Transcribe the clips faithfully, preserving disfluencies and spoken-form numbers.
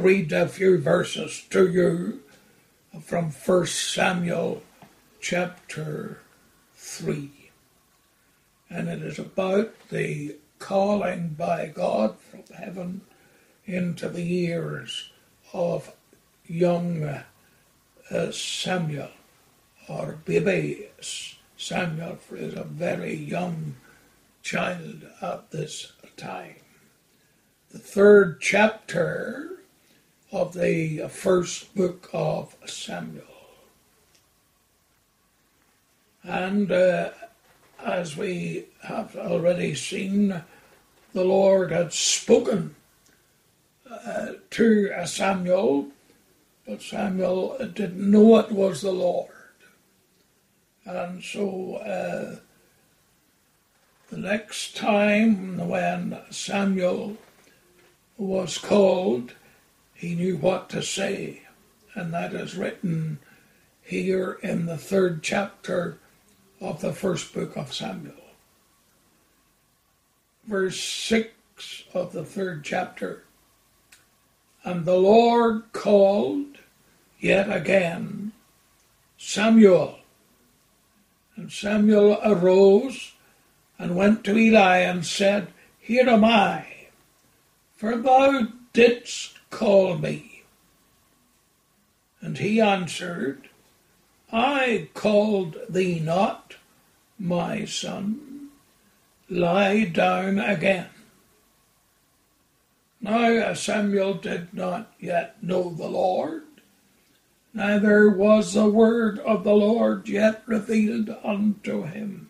read a few verses to you from First Samuel chapter three. And it is about the calling by God from heaven into the ears of young uh, Samuel, or baby Samuel, for he is a very young child at this time. The third chapter of the first book of Samuel. And uh, as we have already seen, the Lord had spoken uh, to Samuel, but Samuel didn't know it was the Lord. And so uh, the next time when Samuel was called, he knew what to say, and that is written here in the third chapter of the first book of Samuel. Verse six of the third chapter. And the Lord called yet again Samuel. And Samuel arose and went to Eli and said, Here am I, for thou didst call me. And he answered, I called thee not, my son. Lie down again. Now Samuel did not yet know the Lord, neither was the word of the Lord yet revealed unto him.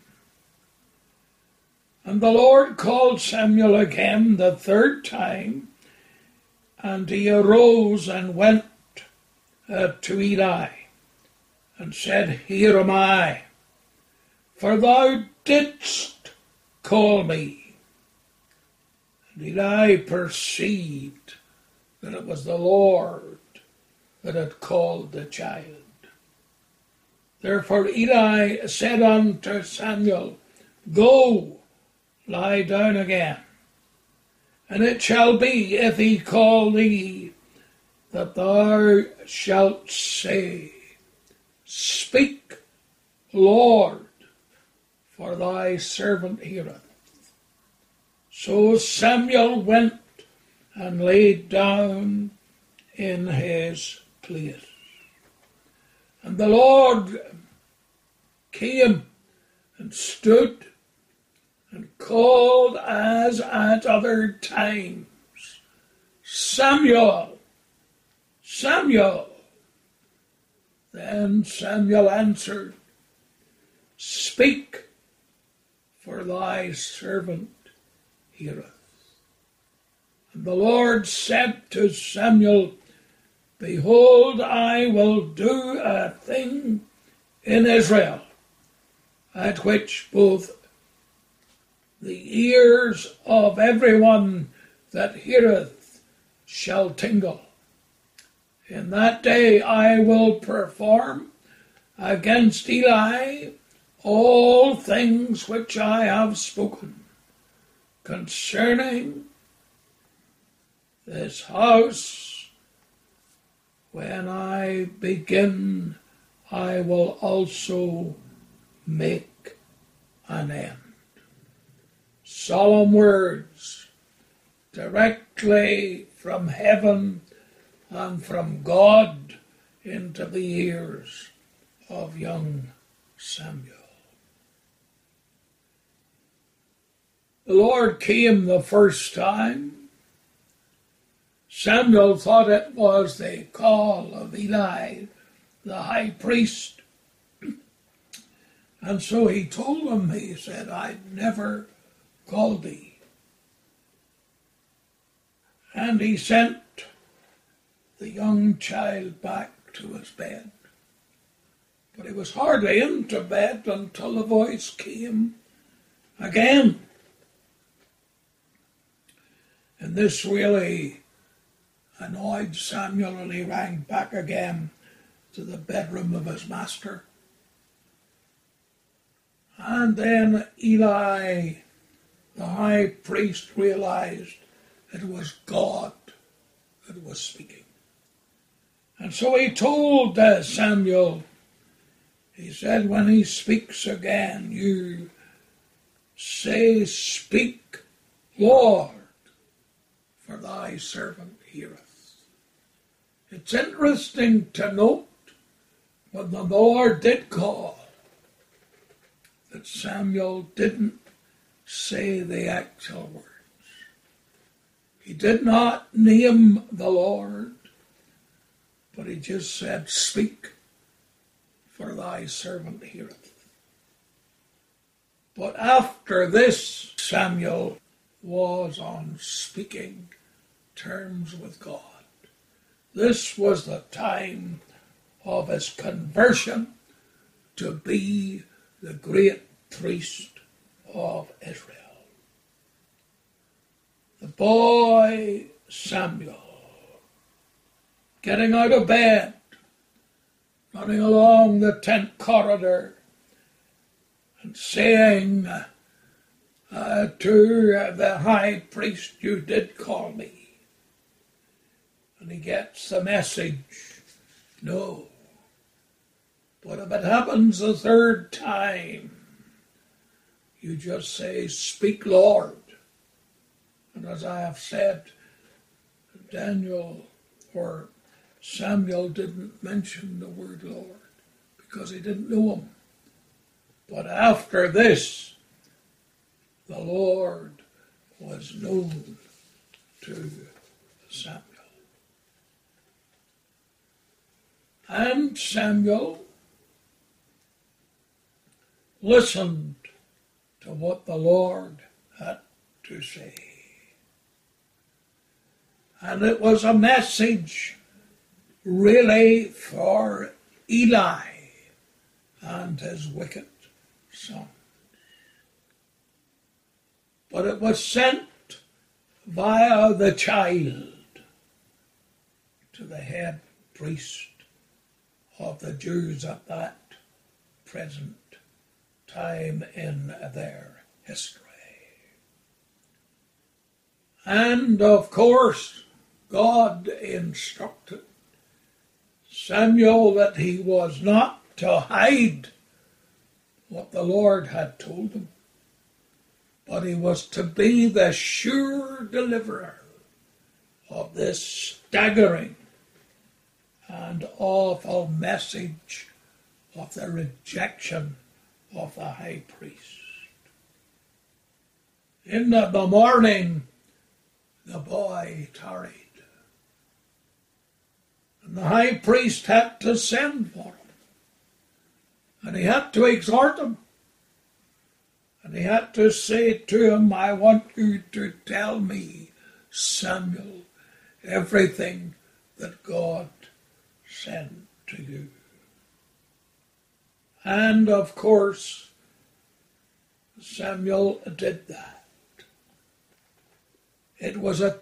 And the Lord called Samuel again the third time, and he arose and went uh, to Eli, and said, Here am I, for thou didst call me. And Eli perceived that it was the Lord that had called the child. Therefore Eli said unto Samuel, Go, lie down again. And it shall be, if he call thee, that thou shalt say, Speak, Lord, for thy servant heareth. So Samuel went and laid down in his place. And the Lord came and stood and called as at other times, Samuel, Samuel. Then Samuel answered, Speak, for thy servant heareth. And the Lord said to Samuel, Behold, I will do a thing in Israel, at which both the ears of everyone that heareth shall tingle. In that day I will perform against Eli all things which I have spoken concerning this house. When I begin, I will also make an end. Solemn words directly from heaven and from God into the ears of young Samuel. The Lord came the first time. Samuel thought it was the call of Eli, the high priest. And so he told him, he said, I never called thee. And he sent the young child back to his bed. But he was hardly into bed until the voice came again. And this really annoyed Samuel, and he ran back again to the bedroom of his master. And then Eli, the high priest, realized it was God that was speaking. And so he told uh, Samuel, he said, when he speaks again, you say, speak, Lord, for thy servant heareth. It's interesting to note when the Lord did call that Samuel didn't say the actual words. He did not name the Lord, but he just said, speak, for thy servant heareth. But after this, Samuel was on speaking terms with God. This was the time of his conversion to be the great priest of Israel. The boy Samuel, getting out of bed, running along the tent corridor, and saying uh, to the high priest, you did call me. And he gets the message, no. But if it happens a third time, you just say, speak, Lord. And as I have said, Daniel or Samuel didn't mention the word Lord because he didn't know him. But after this, the Lord was known to Samuel. And Samuel listened to what the Lord had to say. And it was a message really for Eli and his wicked sons. But it was sent via the child to the head priest of the Jews at that present time in their history. And of course, God instructed Samuel that he was not to hide what the Lord had told him, but he was to be the sure deliverer of this staggering and awful message of the rejection of the high priest. In the, the morning, the boy tarried. And the high priest had to send for him. And he had to exhort him. And he had to say to him, I want you to tell me, Samuel, everything that God sent to you. And of course, Samuel did that. It was a,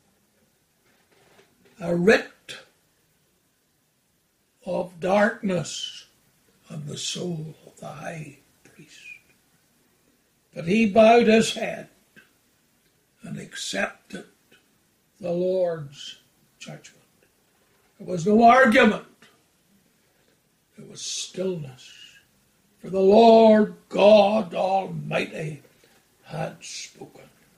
a writ of darkness on the soul of the high priest. But he bowed his head and accepted the Lord's judgment. There was no argument. There was stillness. For the Lord God Almighty had spoken.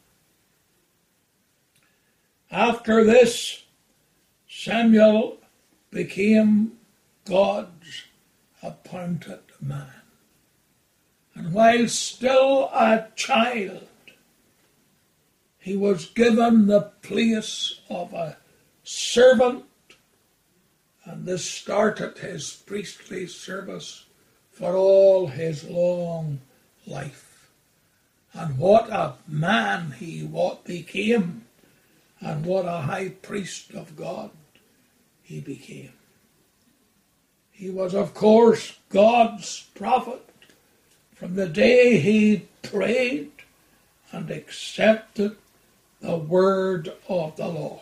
After this, Samuel became God's appointed man. And while still a child, he was given the place of a servant, and this started his priestly service for all his long life. And what a man he what became, and what a high priest of God he became. He was, of course, God's prophet from the day he prayed and accepted the word of the Lord.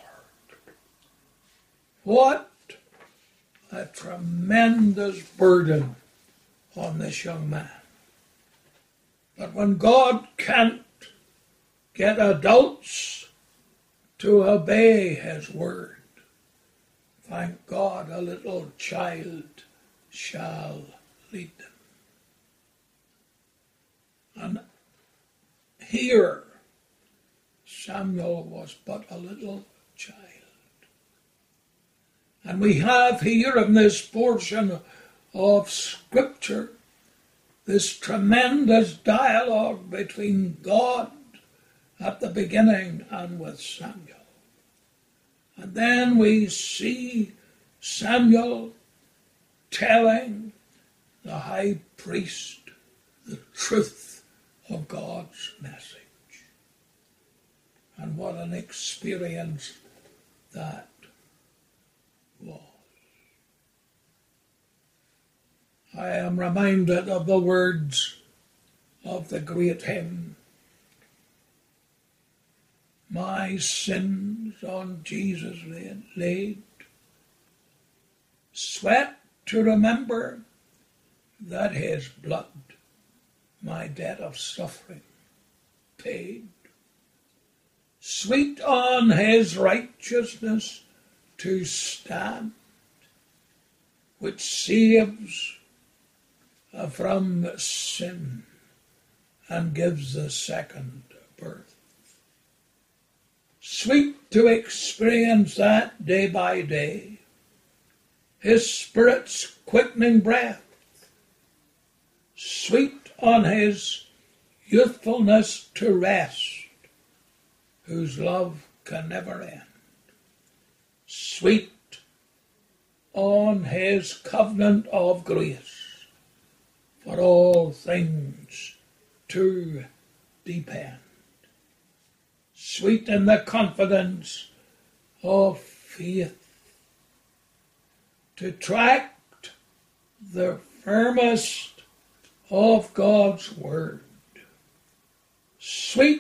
What a tremendous burden on this young man. But when God can't get adults to obey his word, Thank God a little child shall lead them. And here Samuel was but a little child. And we have here in this portion of Scripture this tremendous dialogue between God at the beginning and with Samuel. And then we see Samuel telling the high priest the truth of God's message. And what an experience that was. I am reminded of the words of the great hymn, my sins on Jesus laid, sweat to remember that his blood my debt of suffering paid. Sweet on his righteousness to stand, which saves from sin and gives the second birth. Sweet to experience that day by day, his Spirit's quickening breath. Sweet on his youthfulness to rest, whose love can never end. Sweet on his covenant of grace, for all things to depend. Sweet in the confidence of faith, to tract the firmest of God's word. Sweet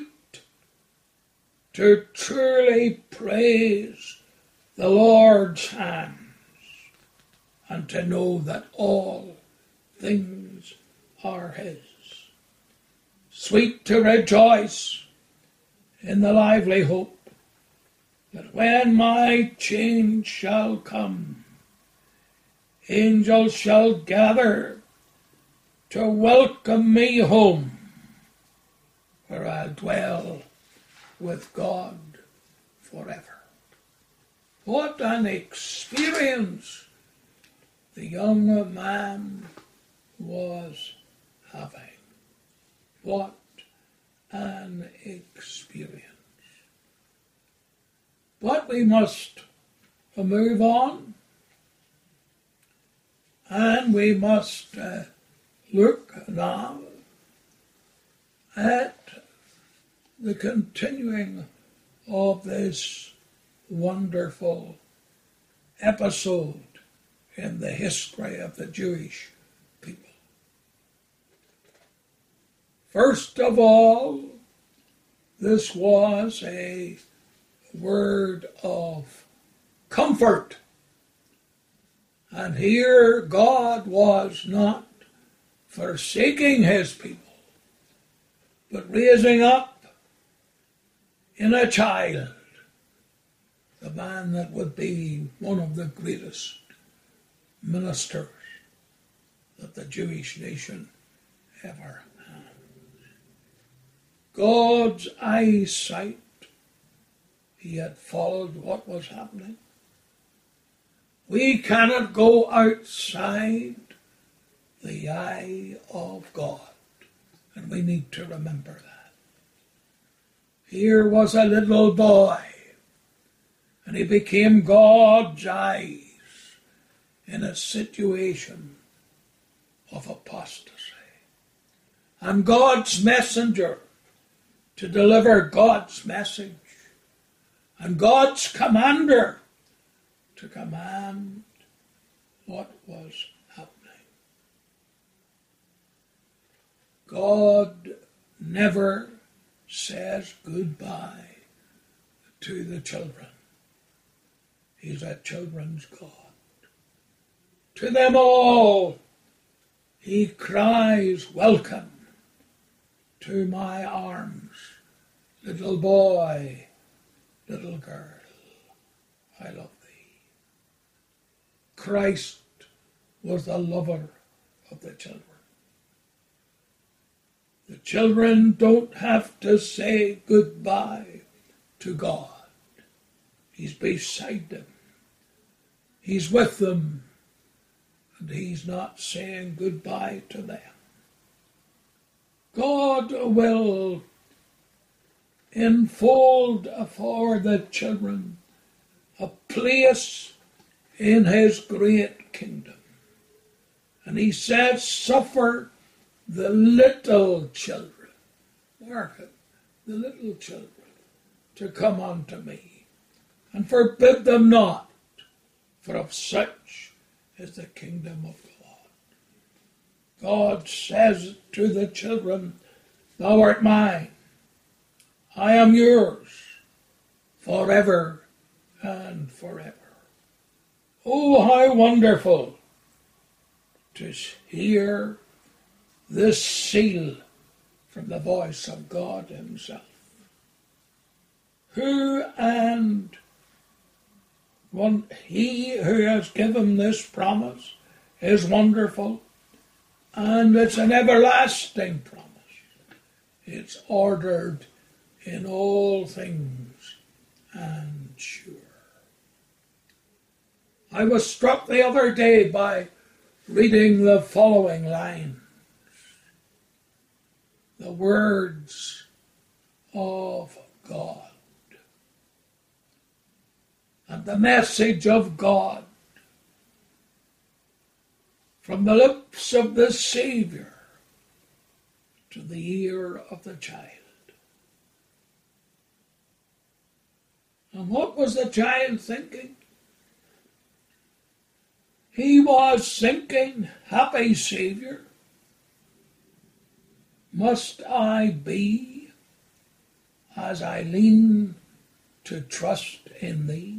to truly praise the Lord's hands, and to know that all things are his. Sweet to rejoice in the lively hope that when my change shall come, angels shall gather to welcome me home, where I'll dwell with God forever. What an experience the young man was having. What an experience. But we must move on, and we must uh, look now at the continuing of this wonderful episode in the history of the Jewish people. First of all, this was a word of comfort. And here God was not forsaking his people, but raising up in a child the man that would be one of the greatest ministers that the Jewish nation ever had. God's eyesight, he had followed what was happening. We cannot go outside the eye of God, and we need to remember that. Here was a little boy, and he became God's eyes in a situation of apostasy. And God's messenger to deliver God's message, and God's commander to command what was happening. God never says goodbye to the children. He's a children's God. To them all, he cries, welcome to my arms, little boy, little girl, I love thee. Christ was the lover of the children. The children don't have to say goodbye to God. He's beside them. He's with them. And he's not saying goodbye to them. God will enfold for the children a place in his great kingdom. And he says, suffer the little children, mark it, the little children, to come unto me, and forbid them not, for of such is the kingdom of God. God says to the children, thou art mine, I am yours, forever and forever. Oh, how wonderful to hear this seal from the voice of God himself. Who and one, he who has given this promise is wonderful, and it's an everlasting promise. It's ordered in all things and sure. I was struck the other day by reading the following lines. The words of God and the message of God from the lips of the Savior to the ear of the child. And what was the child thinking? He was thinking, happy Savior, must I be as I lean to trust in thee?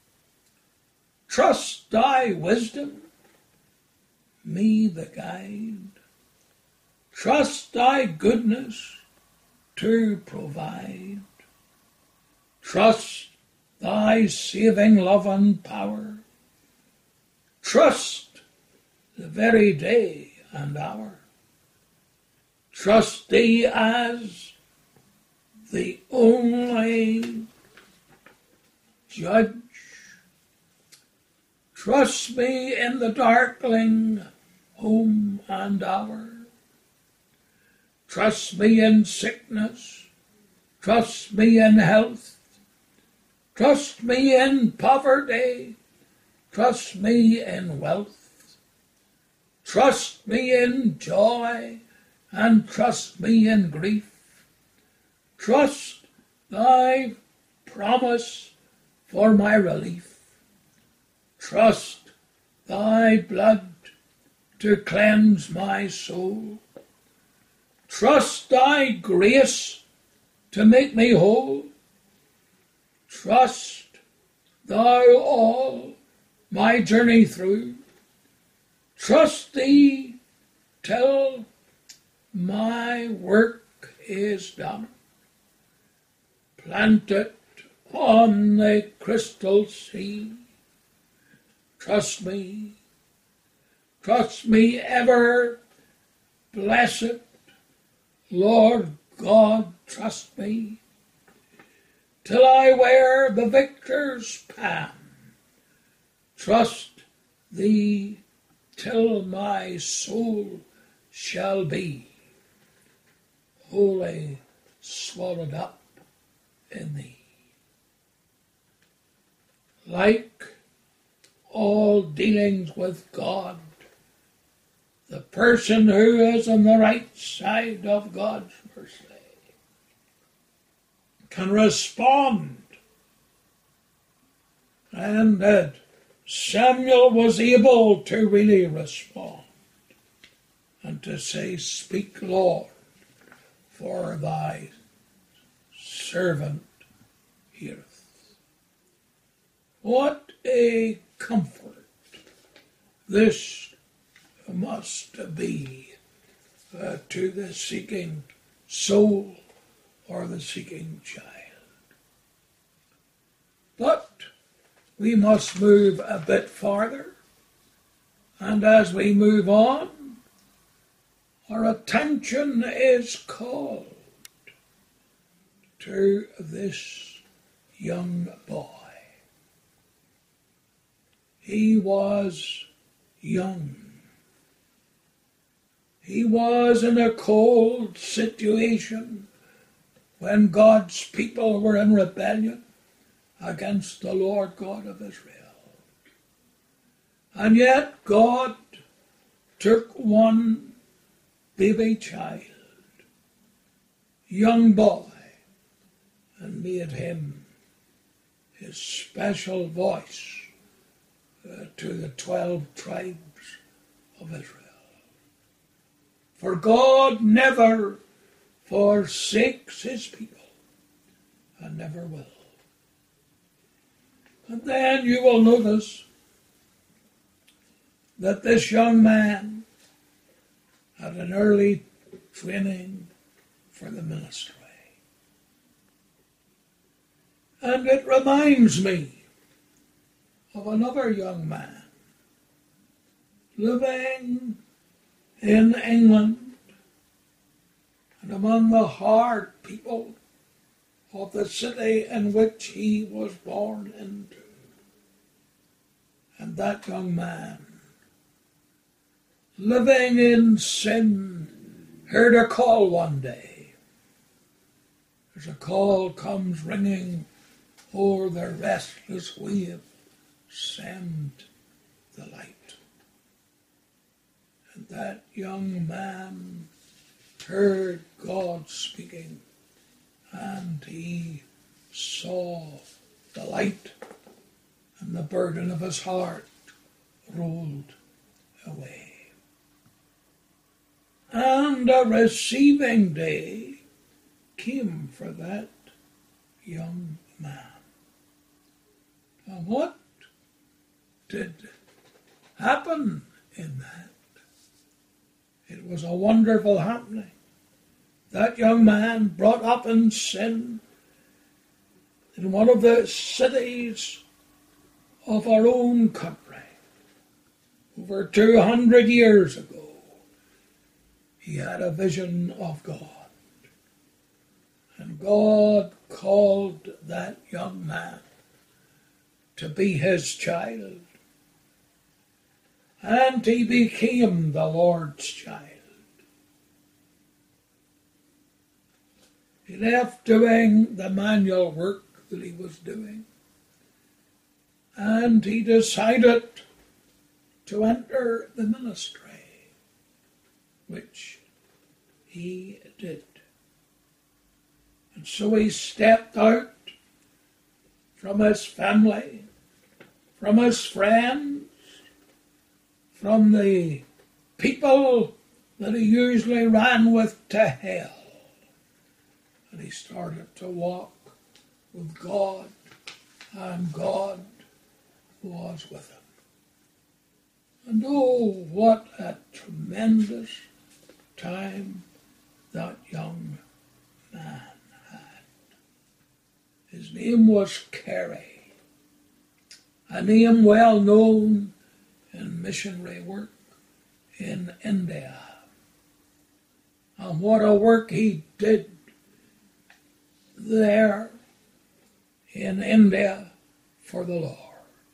Trust thy wisdom, me the guide. Trust thy goodness to provide. Trust thy saving love and power. Trust the very day and hour. Trust thee as the only judge. Trust me in the darkling home and hour. Trust me in sickness. Trust me in health. Trust me in poverty. Trust me in wealth. Trust me in joy, and trust me in grief. Trust thy promise for my relief. Trust thy blood to cleanse my soul. Trust thy grace to make me whole. Trust thou all my journey through. Trust thee till my work is done. Plant it on the crystal sea. Trust me, trust me ever, blessed Lord God, trust me, till I wear the victor's palm. Trust thee till my soul shall be wholly swallowed up in thee. Like all dealings with God, the person who is on the right side of God's mercy can respond. And that Samuel was able to really respond and to say, speak, Lord, for thy servant heareth. What a comfort this must be uh, to the seeking soul or the seeking child. But we must move a bit farther And as we move on, our attention is called to this young boy. He was young. He was in a cold situation when God's people were in rebellion against the Lord God of Israel. And yet God took one baby child, young boy, and made him his special voice uh, to the twelve tribes of Israel. For God never forsakes his people, and never will. And then you will notice that this young man had an early training for the ministry. And it reminds me of another young man living in England and among the hard people of the city in which he was born into. And that young man, living in sin, heard a call one day. As a call comes ringing o'er the restless wave, send the light. And that young man heard God speaking, and he saw the light, and the burden of his heart rolled away. And a receiving day came for that young man. And what did happen in that? It was a wonderful happening. That young man, brought up in sin in one of the cities of our own country, over two hundred years ago, he had a vision of God. And God called that young man to be his child. And he became the Lord's child. He left doing the manual work that he was doing, and he decided to enter the ministry, which he did. And so he stepped out from his family, from his friends, from the people that he usually ran with to hell. And he started to walk with God, and God was with him. And oh, what a tremendous time that young man had. His name was Carey, a name well known in missionary work in India. And what a work he did there in India for the Lord.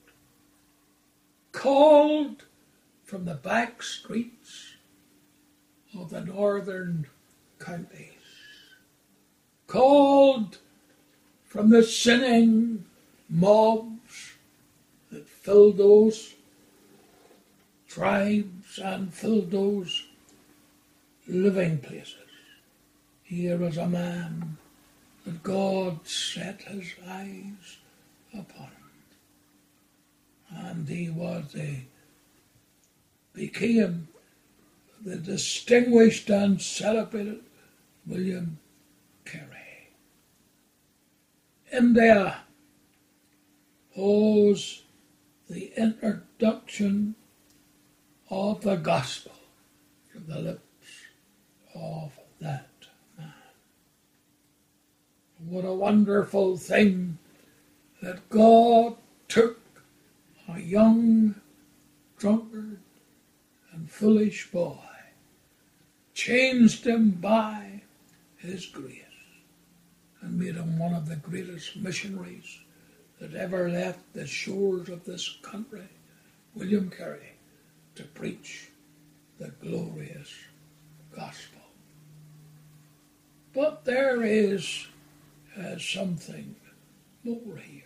Called from the back streets of the northern counties. Called from the sinning mobs that filled those tribes and filled those living places. Here was a man that God set his eyes upon him. And he was a, became the distinguished and celebrated William Carey. India owes the introduction of the gospel from the lips of that man. What a wonderful thing that God took a young drunkard foolish boy, changed him by his grace, and made him one of the greatest missionaries that ever left the shores of this country, William Carey, to preach the glorious gospel. But there is uh, something more here.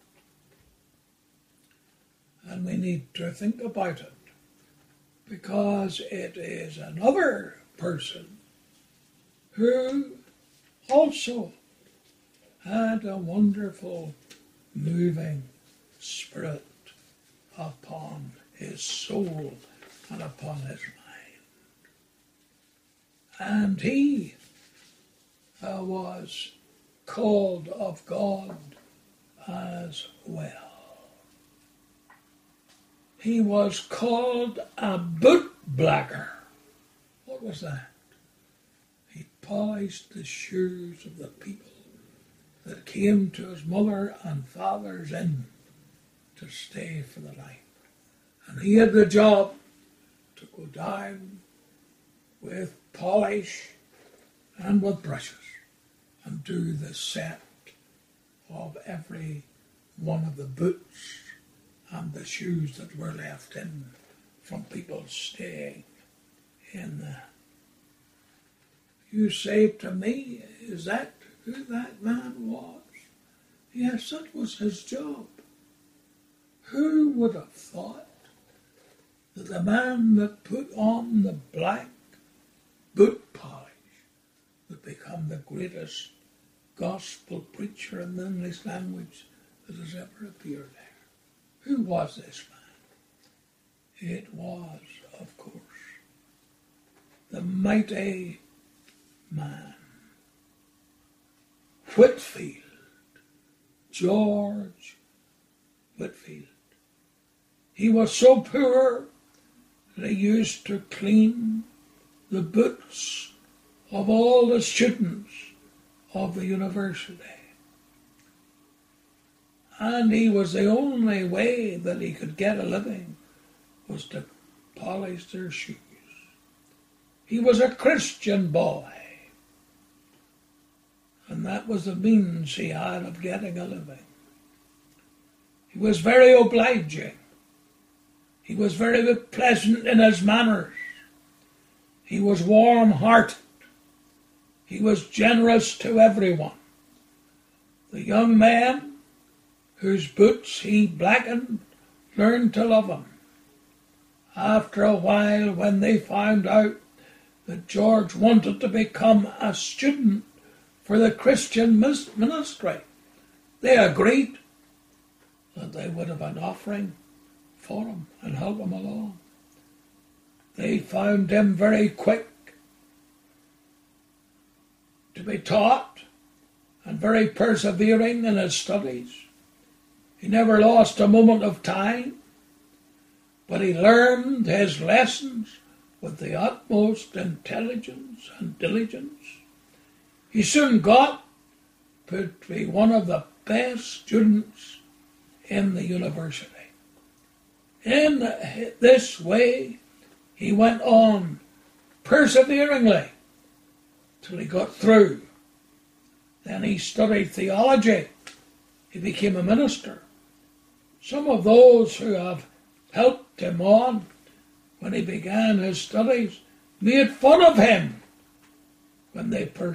And we need to think about it, because it is another person who also had a wonderful moving spirit upon his soul and upon his mind. And he uh, was called of God as well. He was called a boot blacker. What was that? He polished the shoes of the people that came to his mother and father's inn to stay for the night. And he had the job to go down with polish and with brushes and do the set of every one of the boots and the shoes that were left in from people staying in the... You say to me, is that who that man was? Yes, that was his job. Who would have thought that the man that put on the black boot polish would become the greatest gospel preacher in the English language that has ever appeared there? Who was this man? It was, of course, the mighty man, Whitefield, George Whitefield. He was so poor that he used to clean the boots of all the students of the university. And he was the only way that he could get a living was to polish their shoes. He was a Christian boy, and that was the means he had of getting a living. He was very obliging. He was very pleasant in his manners. He was warm-hearted. He was generous to everyone. The young man whose boots he blackened learned to love him. After a while, when they found out that George wanted to become a student for the Christian ministry, they agreed that they would have an offering for him and help him along. They found him very quick to be taught and very persevering in his studies. He never lost a moment of time, but he learned his lessons with the utmost intelligence and diligence. He soon got to be one of the best students in the university. In this way, he went on perseveringly till he got through. Then he studied theology. He became a minister. Some of those who have helped him on when he began his studies made fun of him when they per-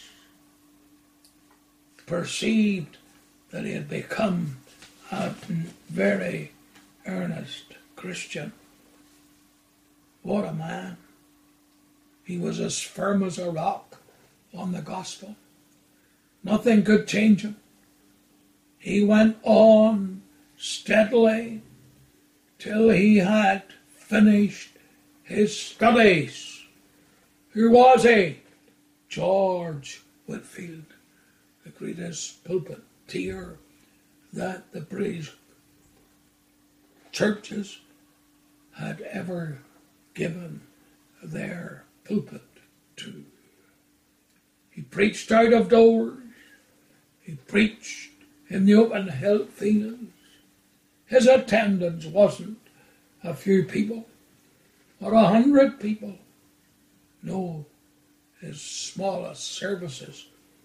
perceived that he had become a very earnest Christian. What a man. He was as firm as a rock on the gospel. Nothing could change him. He went on steadily till he had finished his studies. Who was he? George Whitefield, the greatest pulpiteer that the British churches had ever given their pulpit to. He preached out of doors. He preached in the open hill fields. His attendance wasn't a few people. or a hundred people. No, his smallest services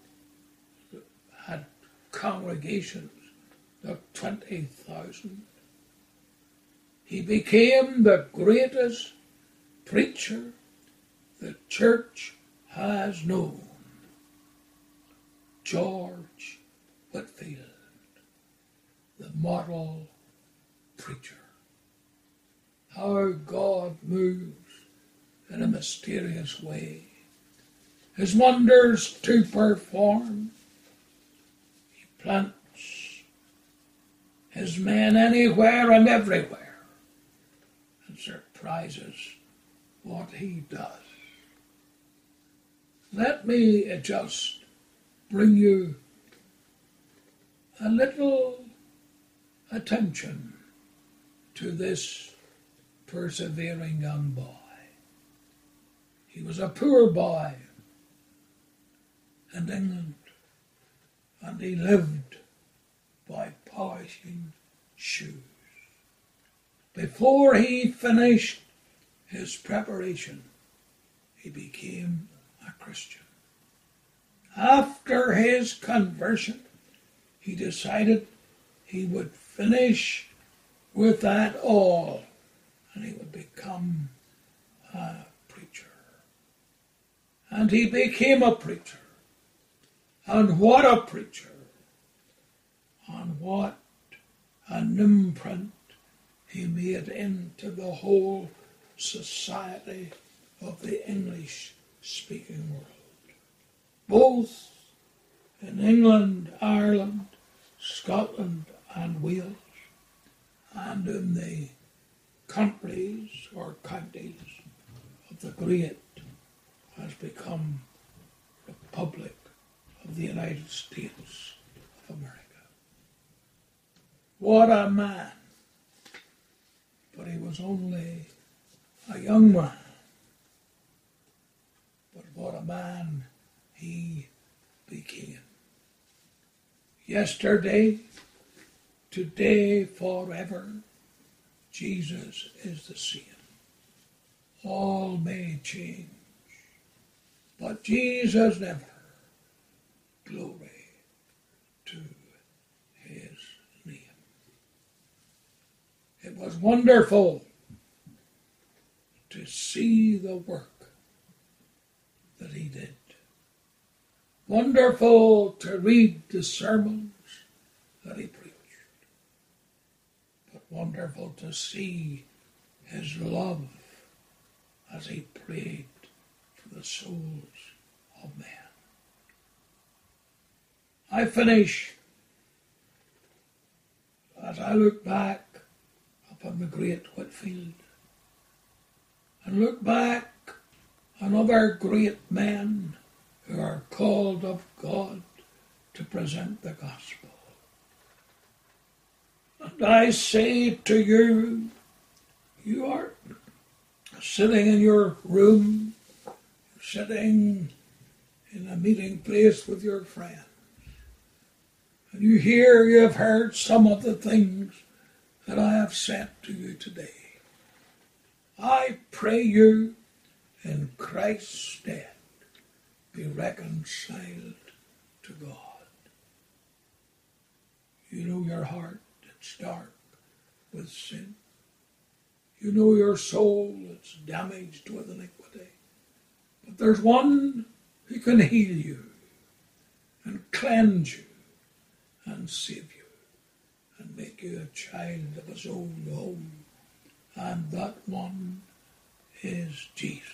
had congregations of twenty thousand. He became the greatest preacher the church has known. George Whitefield, the model preacher. How God moves in a mysterious way. His wonders to perform. He plants his men anywhere and everywhere and surprises what he does. Let me just bring you a little attention to this persevering young boy. He was a poor boy in England, and he lived by polishing shoes. Before he finished his preparation, he became a Christian. After his conversion, he decided he would finish with that all, and he would become a preacher. And he became a preacher. And what a preacher! And what an imprint he made into the whole society of the English-speaking world. Both in England, Ireland, Scotland and Wales, and in the countries or counties of the great has become Republic of the United States of America. What a man! But he was only a young man. But what a man he became. Yesterday, today, forever, Jesus is the same. All may change, but Jesus never. Glory to his name. It was wonderful to see the work that he did. Wonderful to read the sermons that he preached. But wonderful to see his love as he prayed for the souls of men. I finish as I look back upon the great Whitefield and look back on other great men who are called of God to present the gospel. And I say to you, you are sitting in your room, sitting in a meeting place with your friends, and you hear, you have heard some of the things that I have said to you today. I pray you in Christ's stead be reconciled to God. You know your heart, it's dark with sin. You know your soul, it's damaged with iniquity. But there's one who can heal you and cleanse you and save you and make you a child of his own home. And that one is Jesus.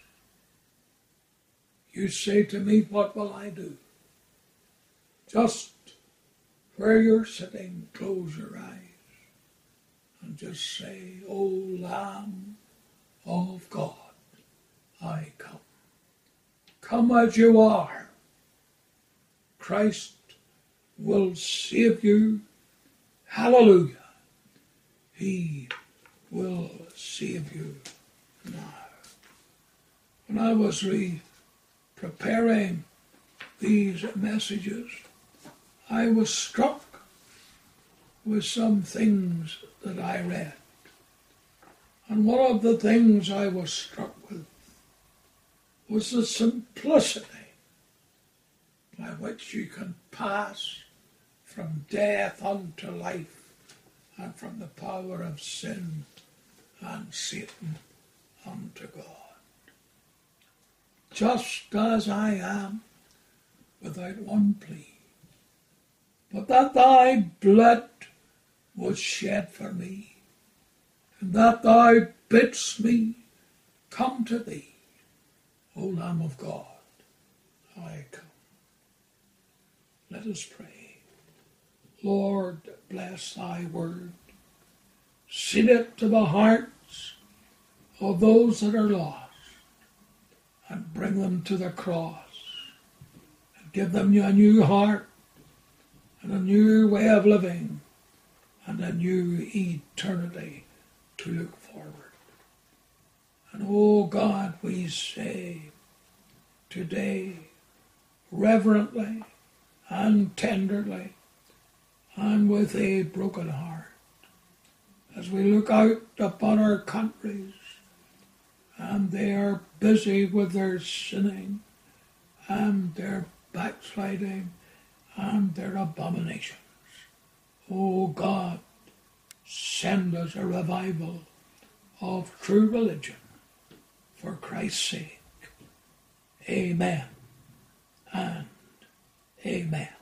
You say to me, what will I do? Just where you're sitting, close your eyes and just say, O Lamb of God, I come. Come as you are. Christ will save you. Hallelujah. He will save you now. When I was re- preparing these messages, I was struck with some things that I read. And one of the things I was struck with was the simplicity by which you can pass from death unto life and from the power of sin and Satan unto God. Just as I am, without one plea, but that thy blood was shed for me, and that thou bidst me come to thee, O Lamb of God, I come. Let us pray. Lord, bless thy word. Seal it to the hearts of those that are lost, and bring them to the cross, and give them a new heart, and a new way of living, and a new eternity to look forward. And oh God, we say today, reverently and tenderly, and with a broken heart, as we look out upon our countries, and they are busy with their sinning, and their backsliding, and their abominations. Oh God, send us a revival of true religion for Christ's sake. Amen and amen.